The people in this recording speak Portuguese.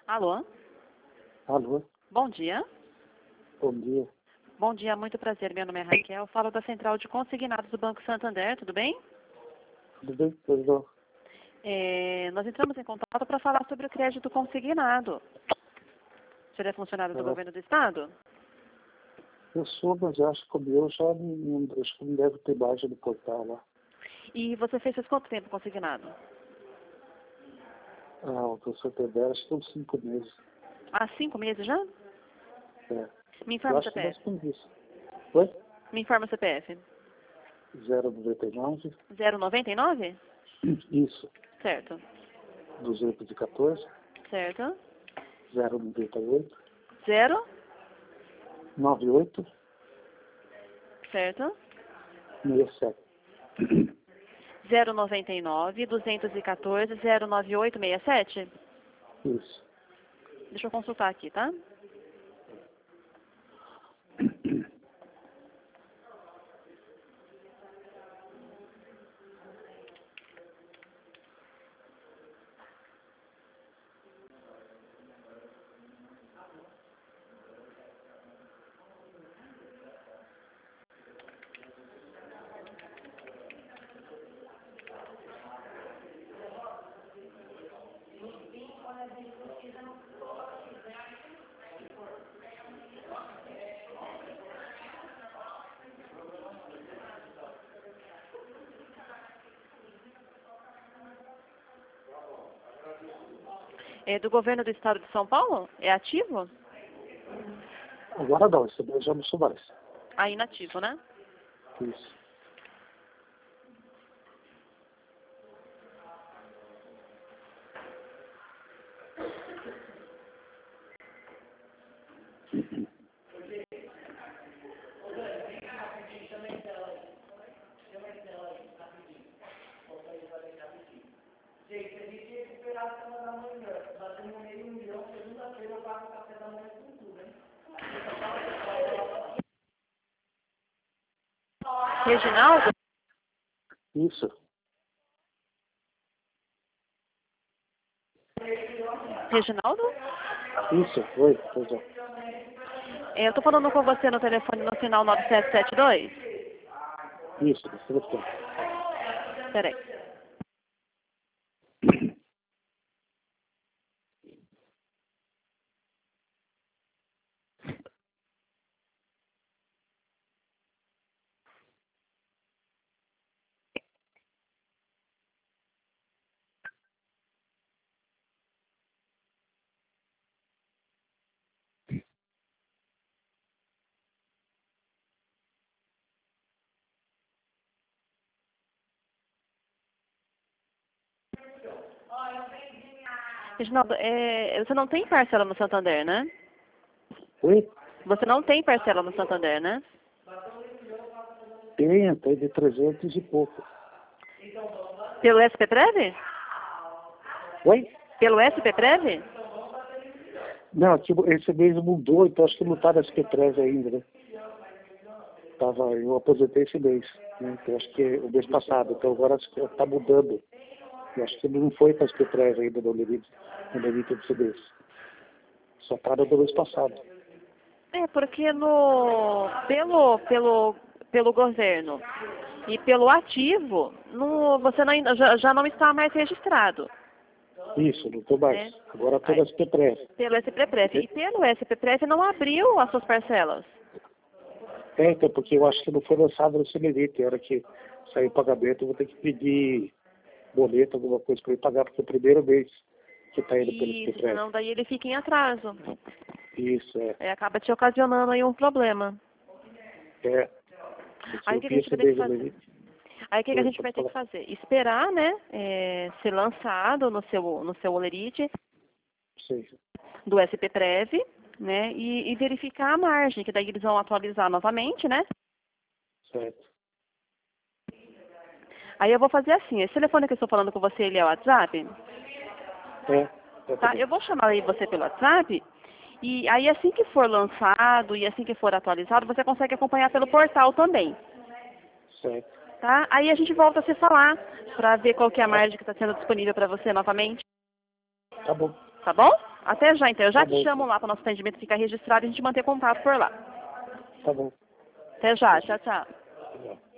Alô? Alô, Bom dia. bom dia. Bom dia, muito prazer. Meu nome é Raquel. Falo da Central de Consignados do Banco Santander, tudo bem? Tudo bem? Perdão. Nós entramos em contato para falar sobre o crédito consignado. O senhor é funcionário do Ah, governo do Estado? eu sou, mas acho que o meu já acho que não deve ter baixa do portal lá. E você fez faz quanto tempo consignado? Ah, o professor Tedera, acho que tem uns 5 meses. Há 5 meses já? É. Me Eu informa o acho que nós CPF. temos isso. Oi? Me informa o CPF. 099, 099? isso, Certo. 214, Certo. 098, 0? 98, Certo. 67. 099, 214, 09867? Isso. Deixa eu consultar aqui, tá? É do governo do Estado de São Paulo? É ativo? Agora não, esse daí já não sou mais. Ah, inativo, né? Isso. Reginaldo? Isso. Reginaldo? Isso. Oi, perdão. Eu tô falando com você no telefone no final 9772? Isso, do telefone. Peraí. Reginaldo, você não tem parcela no Santander, né? Oi? Você não tem parcela no Santander, né? Tem até de 300 e pouco. Pelo SPPrev? Oi? Pelo SPPrev? Não, tipo, esse mês mudou, então acho que não tá na SP3 ainda, né? Eu aposentei esse mês, né? Então acho que é o mês passado, então agora acho que tá mudando. Eu acho que não foi para a SP3 ainda no limite desse mês. Só tá no do mês passado. É, porque pelo governo e pelo ativo, você não, já não está mais registrado. Isso, não tô mais. Né? Agora tô na SP3. Pelo SPPrev. E pelo SPPrev não abriu as suas parcelas. É, então, porque eu acho que não foi lançado no Semelite. A hora que sair o pagamento, eu vou ter que pedir boleto, alguma coisa para ele pagar, porque é o primeiro mês que está indo pelo Isso, SP3. senão daí ele fica em atraso. Isso, é. Acaba te ocasionando aí um problema. É. Aí Eu o que a vi gente esse vai ter que mês fazer? ali. Aí o que a Oi, gente pode vai ter que falar. fazer? Esperar, né? Ser lançado no seu Olerite Sim, do SPPrev, né? E verificar a margem, que daí eles vão atualizar novamente, né? certo. Aí eu vou fazer assim, esse telefone que eu estou falando com você, ele é o WhatsApp? É, Tá? Eu vou chamar aí você pelo WhatsApp, e aí assim que for lançado e assim que for atualizado, você consegue acompanhar pelo portal também, certo. tá? Aí a gente volta a se falar, para ver qual que é a margem que está sendo disponível para você novamente, Tá bom. tá bom? Até já, então. Eu já Tá te bom. chamo lá para o nosso atendimento ficar registrado e a gente manter contato por lá. Tá bom. Até já. Tchau, tchau. Tá bom.